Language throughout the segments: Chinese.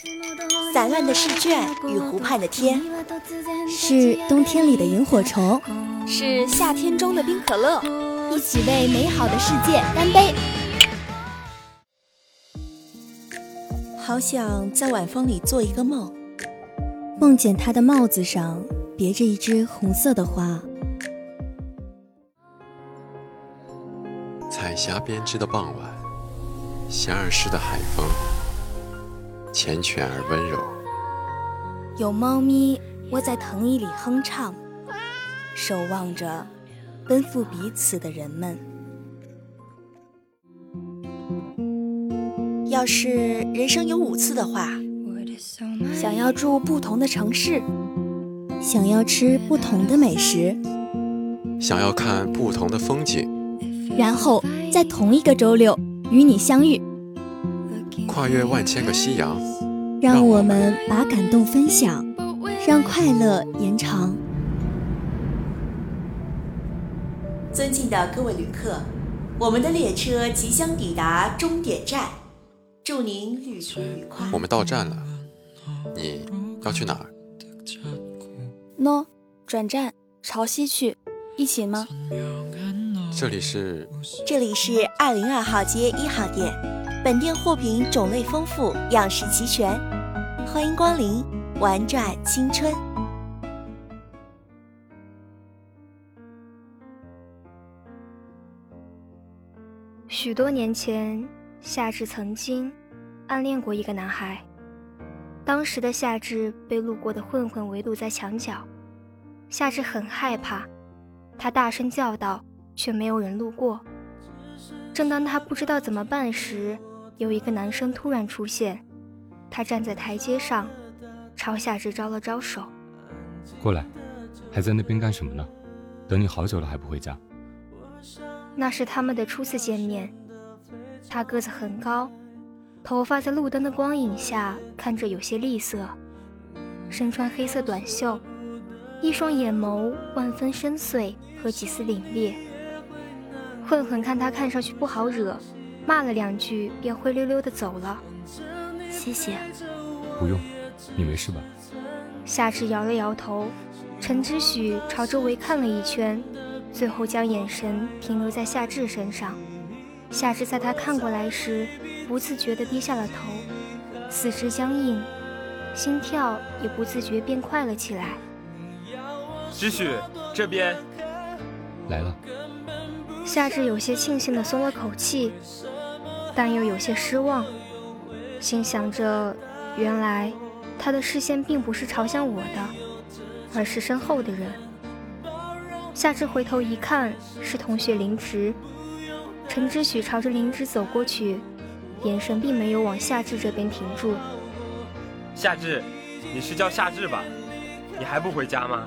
散乱的试卷与湖畔的天， 是冬天里的萤火虫， 是夏天中的冰可乐， 一起为美好的世界干杯。 好想在晚风里做一个梦， 梦见他的帽子上别着一枝红色的花。 彩霞编织的傍晚，咸而湿的海风，缱绻而温柔。 有猫咪窝在藤椅里哼唱，守望着奔赴彼此的人们。 要是人生有5次的话， 想要住不同的城市， 想要吃不同的美食， 想要看不同的风景， 然后在同一个周六与你相遇， 跨越万千个夕阳， 让我们把感动分享，让快乐延长。 尊敬的各位旅客，我们的列车即将抵达终点站，祝您旅途愉快。 我们到站了，你要去哪儿？ 转站朝西去，一起吗？ 这里是 202号街1号店，本店货品种类丰富，样式齐全，欢迎光临，玩转青春。 许多年前，夏至曾经暗恋过一个男孩。当时的夏至被路过的混混围堵在墙角，夏至很害怕，他大声叫道，却没有人路过。正当他不知道怎么办时，有一个男生突然出现，他站在台阶上，朝夏至招了招手。 过来，还在那边干什么呢？等你好久了还不回家。 那是他们的初次见面。他个子很高，头发在路灯的光影下看着有些栗色，身穿黑色短袖，一双眼眸万分深邃和几丝凛冽。混混看他看上去不好惹，骂了2句便灰溜溜地走了。 谢谢。 不用，你没事吧？ 夏至摇了摇头，陈之许朝周围看了一圈，最后将眼神停留在夏至身上。夏至在他看过来时，不自觉地低下了头，四肢僵硬，心跳也不自觉变快了起来。 之许，这边来了。 夏至有些庆幸地松了口气，但又有些失望，心想着原来他的视线并不是朝向我的，而是身后的人。夏至回头一看，是同学林植。陈之许朝着林植走过去，眼神并没有往夏至这边停住。 夏至，你是叫夏至吧？你还不回家吗？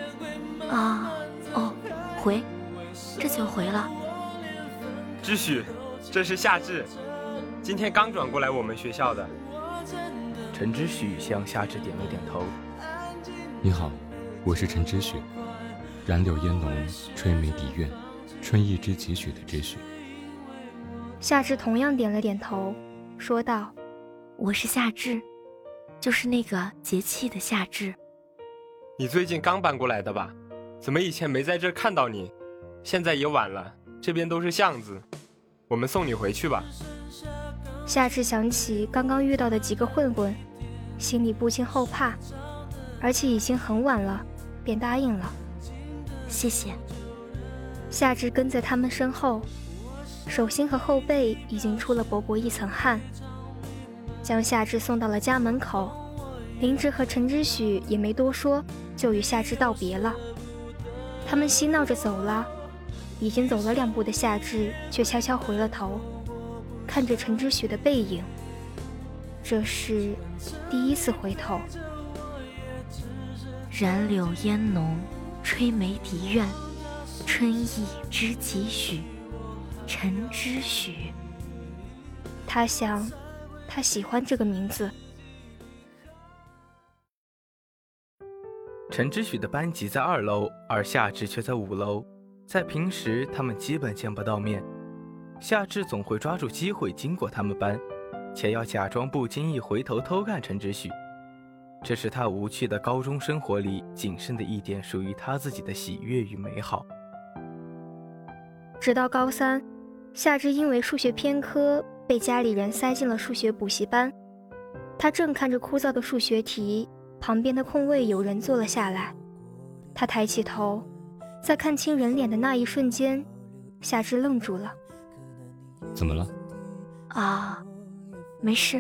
回，这就回了。 之许，这是夏至，今天刚转过来我们学校的。 陈之许向夏至点了点头。 你好，我是陈之许，染柳烟浓，吹梅笛怨，春意之几许的之许。 夏至同样点了点头，说道： 我是夏至，就是那个节气的夏至。 你最近刚搬过来的吧？怎么以前没在这儿看到你？现在也晚了，这边都是巷子，我们送你回去吧。 夏至想起刚刚遇到的几个混混，心里不禁后怕，而且已经很晚了，便答应了。 谢谢。 夏至跟在他们身后，手心和后背已经出了薄薄一层汗。将夏至送到了家门口，林植和陈之许也没多说，就与夏至道别了。他们嬉闹着走了，已经走了2步的夏至却悄悄回了头，看着陈之许的背影，这是第1次回头。 染柳烟浓，吹梅笛怨，春意知几许，陈之许。 他想，他喜欢这个名字。 陈之许的班级在2楼，而夏至却在5楼。在平时，他们基本见不到面。夏至总会抓住机会经过他们班， 且要假装不经意回头偷看陈之许。这是他无趣的高中生活里仅剩的一点属于他自己的喜悦与美好。 直到高3，夏至因为数学偏科被家里人塞进了数学补习班。他正看着枯燥的数学题，旁边的空位有人坐了下来。他抬起头，在看清人脸的那一瞬间，夏至愣住了。 怎么了？ 啊，没事。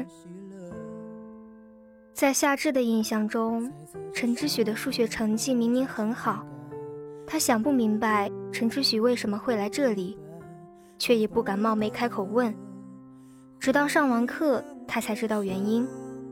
在夏至的印象中，陈之许的数学成绩明明很好，他想不明白陈之许为什么会来这里，却也不敢冒昧开口问。直到上完课，他才知道原因。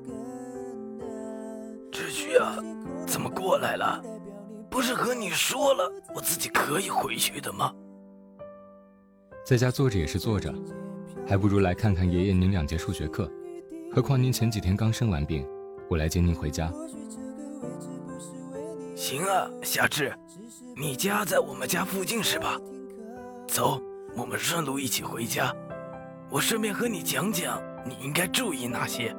之许啊，怎么过来了？不是和你说了我自己可以回去的吗？ 在家坐着也是坐着，还不如来看看爷爷您2节数学课。何况您前几天刚生完病，我来接您回家。 行啊，夏至，你家在我们家附近是吧？走，我们顺路一起回家。我顺便和你讲讲你应该注意哪些。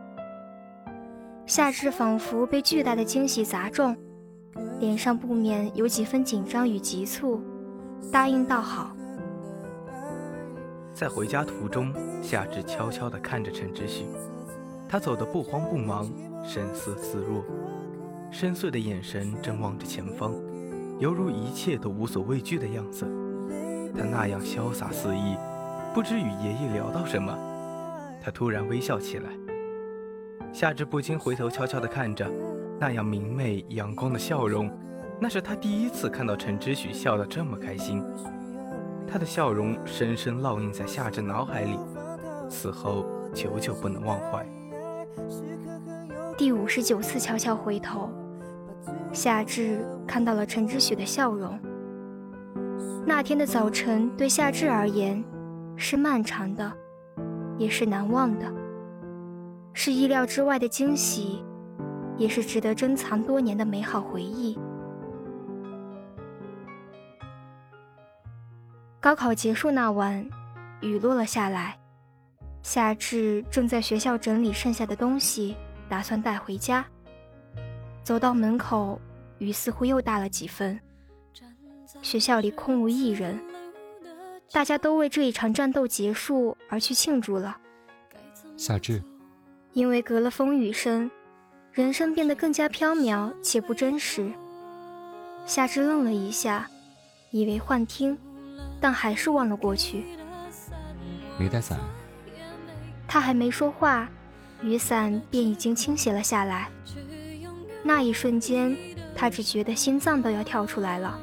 夏至仿佛被巨大的惊喜砸中，脸上不免有几分紧张与急促，答应道好。 在回家途中，夏至悄悄地看着陈之许，他走得不慌不忙，神色自若，深邃的眼神正望着前方，犹如一切都无所畏惧的样子。他那样潇洒肆意，不知与爷爷聊到什么，他突然微笑起来。夏至不禁回头悄悄地看着那样明媚阳光的笑容，那是他第一次看到陈之许笑得这么开心。他的笑容深深烙印在夏至脑海里，此后久久不能忘怀。 第59次悄悄回头，夏至看到了陈之许的笑容。那天的早晨对夏至而言是漫长的，也是难忘的，是意料之外的惊喜，也是值得珍藏多年的美好回忆。高考结束那晚，雨落了下来，夏至正在学校整理剩下的东西，打算带回家。走到门口，雨似乎又大了几分。学校里空无一人，大家都为这一场战斗结束而去庆祝了。 夏至， 因为隔了风雨声，人声变得更加飘渺且不真实。夏至愣了一下，以为幻听，但还是望了过去。 没带伞？ 他还没说话，雨伞便已经倾斜了下来。那一瞬间，他只觉得心脏都要跳出来了。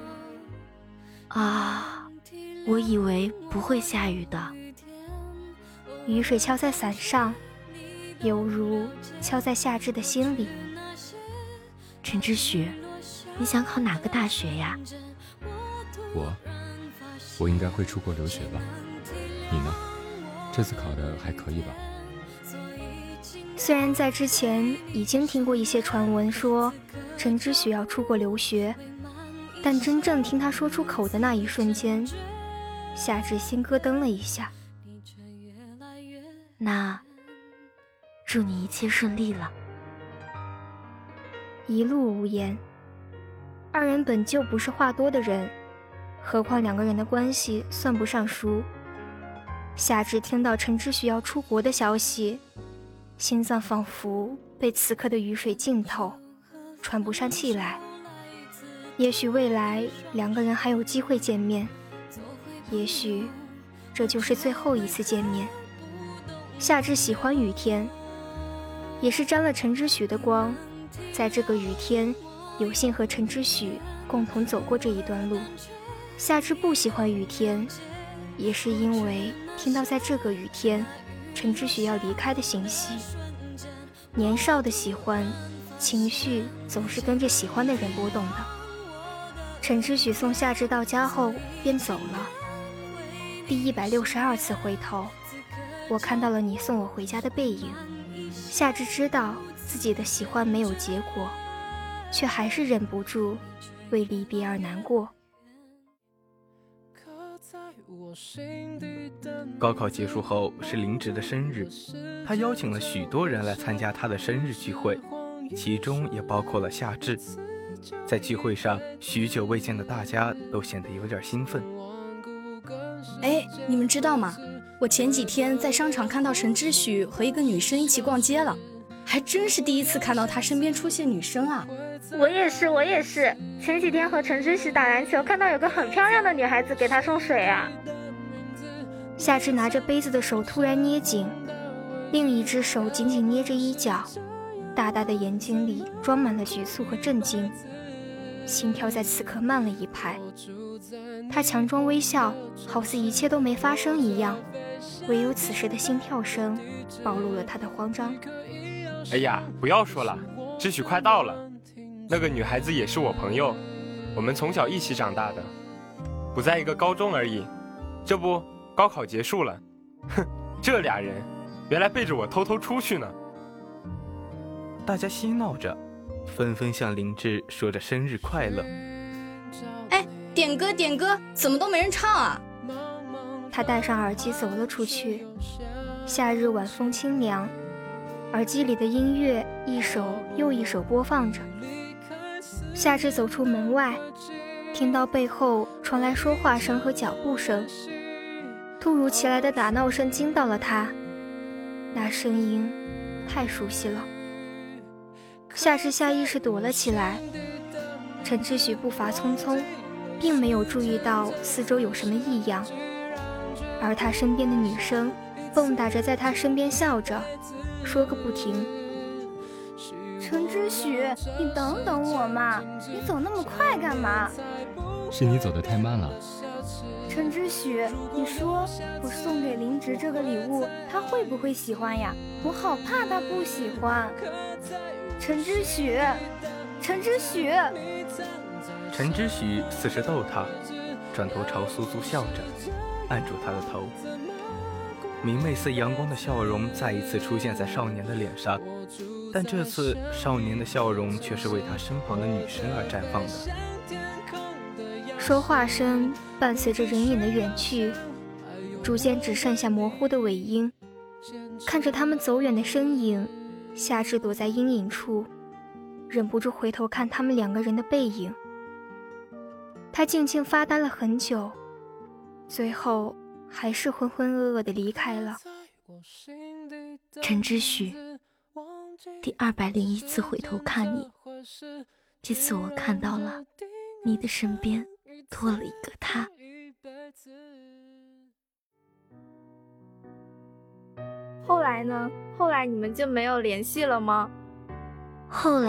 啊，我以为不会下雨的。 雨水敲在伞上，犹如敲在夏至的心里。 陈之许，你想考哪个大学呀？ 我应该会出国留学吧？你呢？这次考的还可以吧？ 虽然在之前已经听过一些传闻说陈之许要出国留学，但真正听他说出口的那一瞬间，夏至心咯噔了一下。 那祝你一切顺利了。 一路无言，二人本就不是话多的人，何况两个人的关系算不上熟。夏至听到陈之许要出国的消息，心脏仿佛被此刻的雨水浸透，喘不上气来。也许未来两个人还有机会见面，也许这就是最后一次见面。夏至喜欢雨天，也是沾了陈之许的光，在这个雨天有幸和陈之许共同走过这一段路。夏至不喜欢雨天，也是因为听到在这个雨天陈之许要离开的信息。年少的喜欢，情绪总是跟着喜欢的人波动的。陈之许送夏至到家后便走了。第162次回头，我看到了你送我回家的背影。夏至知道自己的喜欢没有结果，却还是忍不住为离别而难过。 高考结束后是林植的生日，他邀请了许多人来参加他的生日聚会，其中也包括了夏至。在聚会上，许久未见的大家都显得有点兴奋。 哎，你们知道吗？我前几天在商场看到陈知许和一个女生一起逛街了，还真是第一次看到她身边出现女生啊。 我也是，前几天和陈知许打篮球，看到有个很漂亮的女孩子给她送水啊。夏至拿着杯子的手突然捏紧，另一只手紧紧捏着衣角，大大的眼睛里装满了局促和震惊，心跳在此刻慢了一拍。他强装微笑，好似一切都没发生一样，唯有此时的心跳声暴露了他的慌张。 哎呀，不要说了，知许快到了。那个女孩子也是我朋友，我们从小一起长大的，不在一个高中而已。这不，高考结束了，哼，这俩人原来背着我偷偷出去呢。 大家嬉闹着，纷纷向林植说着生日快乐。 哎，点歌，怎么都没人唱啊？ 他戴上耳机走了出去。夏日晚风清凉，耳机里的音乐一首又一首播放着。夏至走出门外，听到背后传来说话声和脚步声，突如其来的打闹声惊到了他，那声音太熟悉了。夏至下意识躲了起来，陈知许步伐匆匆，并没有注意到四周有什么异样，而他身边的女生蹦跶着在他身边笑着，说个不停。 陈知许，你等等我嘛，你走那么快干嘛？ 是你走得太慢了。 陈知许，你说我送给林植这个礼物，他会不会喜欢呀？我好怕他不喜欢。陈知许，陈知许。 陈知许似是逗他，转头朝苏苏笑着，按住他的头。明媚似阳光的笑容再一次出现在少年的脸上，但这次少年的笑容却是为他身旁的女生而绽放的。 说话声伴随着人影的远去，逐渐只剩下模糊的尾音。看着他们走远的身影，夏至躲在阴影处，忍不住回头看他们两个人的背影。他静静发呆了很久，最后还是浑浑噩噩地离开了。 陈知许，第201次回头看你，这次我看到了你的身边多了一个他。 后来呢？后来你们就没有联系了吗？ 后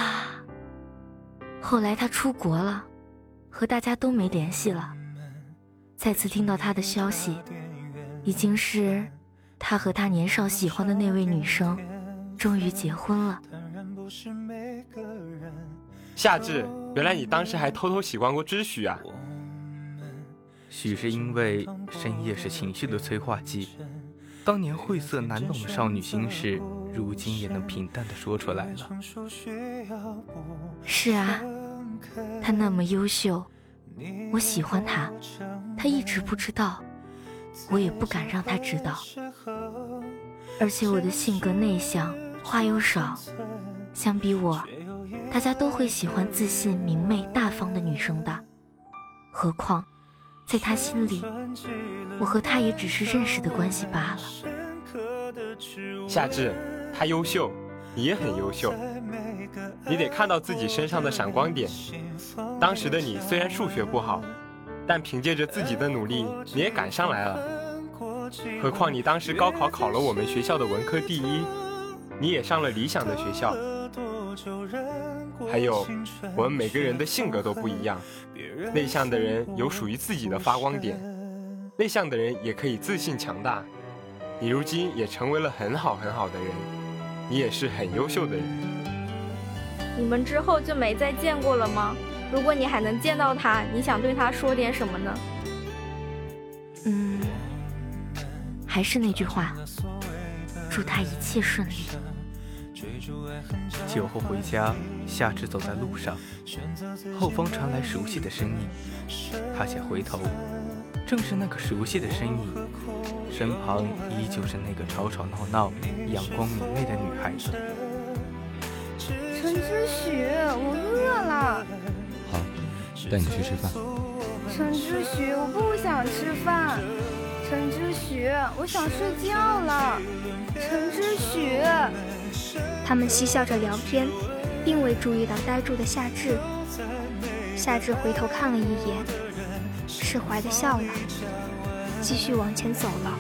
来他出国了，和大家都没联系了。再次听到他的消息，已经是他和他年少喜欢的那位女生终于结婚了。 夏至，原来你当时还偷偷喜欢过知许啊？ 许是因为深夜是情绪的催化剂，当年晦涩难懂的少女心事，如今也能平淡地说出来了。 是啊，他那么优秀，我喜欢他，他一直不知道，我也不敢让他知道。而且我的性格内向，话又少，相比我，大家都会喜欢自信、明媚、大方的女生的。何况在他心里，我和他也只是认识的关系罢了。 夏至，他优秀，你也很优秀，你得看到自己身上的闪光点。当时的你虽然数学不好，但凭借着自己的努力，你也赶上来了。何况你当时高考考了我们学校的文科第1，你也上了理想的学校。还有，我们每个人的性格都不一样，内向的人有属于自己的发光点，内向的人也可以自信强大。你如今也成为了很好很好的人，你也是很优秀的人。 你们之后就没再见过了吗？如果你还能见到他，你想对他说点什么呢？ 还是那句话，祝他一切顺利。 酒后回家，夏至走在路上，后方传来熟悉的声音，他先回头， 正是那个熟悉的身影，身旁依旧是那个吵吵闹闹、阳光明媚的女孩子。 陈之许，我饿了。 好，带你去吃饭。 陈之许，我不想吃饭。陈之许，我想睡觉了。陈之许。 他们嬉笑着聊天，并未注意到呆住的夏至。夏至回头看了一眼，释怀地笑了，继续往前走了。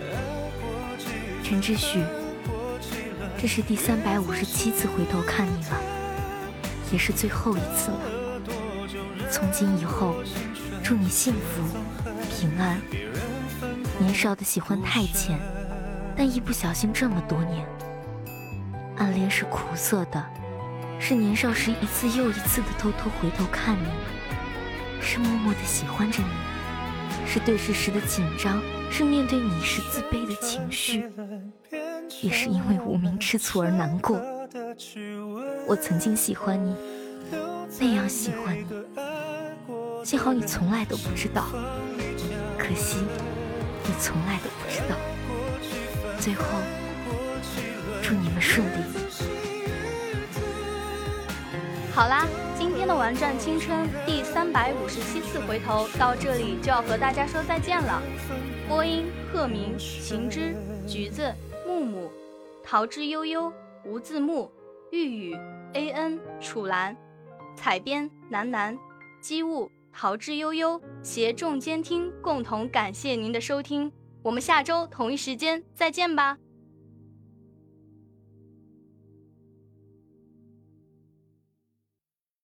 陈之许，这是第357次回头看你了，也是最后一次了。从今以后，祝你幸福平安。年少的喜欢太浅，但一不小心这么多年。暗恋是苦涩的，是年少时一次又一次的偷偷回头看你，是默默的喜欢着你，是对视时的紧张，是面对你时自卑的情绪，也是因为无名吃醋而难过。我曾经喜欢你，那样喜欢你，幸好你从来都不知道，可惜你从来都不知道。最后祝你们顺利。 好啦，今天的玩转青春第357次回头到这里就要和大家说再见了。播音：鹤鸣、晴之、橘子、木木、桃之悠悠、无字幕、玉宇、AN、楚岚，采编：南南、机务、桃之悠悠，协众监听共同感谢您的收听。我们下周同一时间再见吧。